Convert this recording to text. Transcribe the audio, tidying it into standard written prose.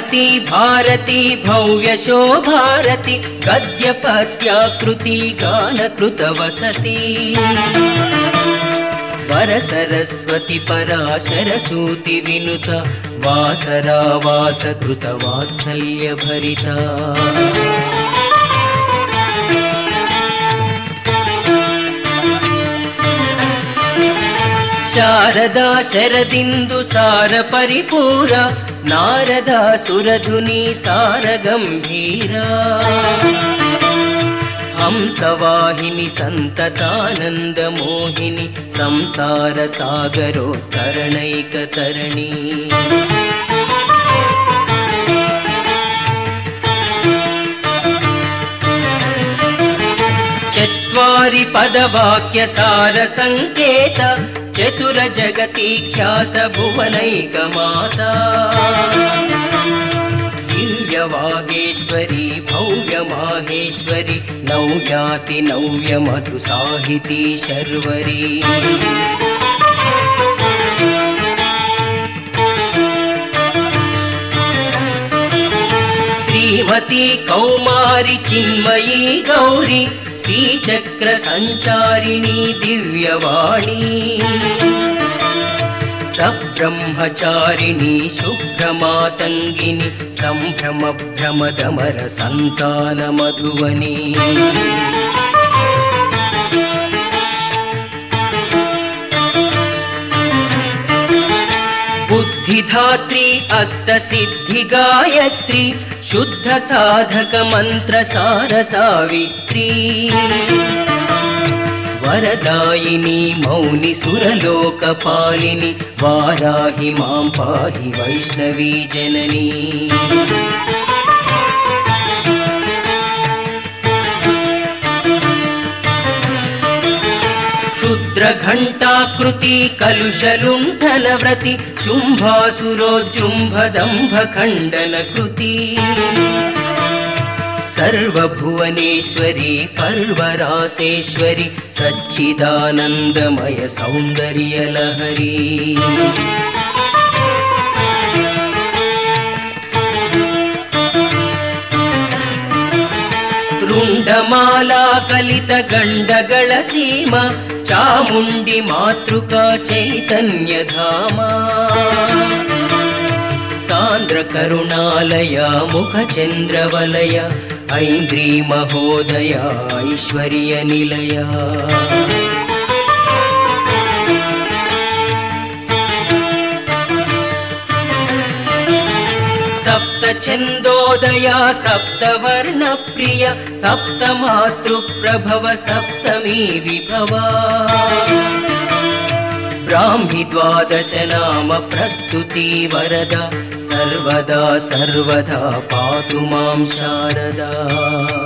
महती भारती भव्यशोभारति गद्यपद्याकृति गानकृतवसति वरसरस्वती पराशरसूति विनुत वासरावासकृतवात्सल्यभरिता शारदा शरदिन्दु सार परिपूरा नारदा सुरधुनी सार गंभीरा हंसवाहिनी संततानंद मोहिनी संसार सागरोत्तरणैकतरणी चत्वारि पदवाक्य सार संकेत चतुर जगति ख्यात भुवनैकमाता दिव्यवागेश्वरी भव्य माहेश्वरी नव्याति नव्य मधु साहिती शर्वरी श्रीमती कौमारी चिन्मयी गौरी श्रीचक्र संचारिणी दिव्यवाणी सब्रह्मचारिणी शुभ्रमातंगिनी संभ्रम भ्रमदमर संतान मधुवनी बुद्धिधात्री अष्टसिद्धि गायत्री शुद्ध साधक मंत्र सार सावित्री वरदायिनी मौनि सुरलोकपालिनी वाराहि मां पाहि वैष्णवी जननी क्षुद्रघण्टाकृति कलुषलुण्ठनव्रति शुम्भासुरोज्जुम्भदम्भखण्डनकृति सर्वभुवनेश्वरी पर्वरासेश्वरी सच्चिदानन्दमय सौन्दर्यलहरी रुण्डमाला कलित गण्डगळ सीमा चामुण्डि मातृका चैतन्यधामा सान्द्र करुणालया मुखचन्द्रवलय ऐन्द्री महोदया ऐश्वर्य निलया सप्त छन्दोदया सप्तवर्ण प्रिय सप्तमातृप्रभव सप्तमी विभवा ब्राह्मी द्वादश नाम प्रस्तुति वरदा सर्वदा सर्वदा पातु मां शारदा।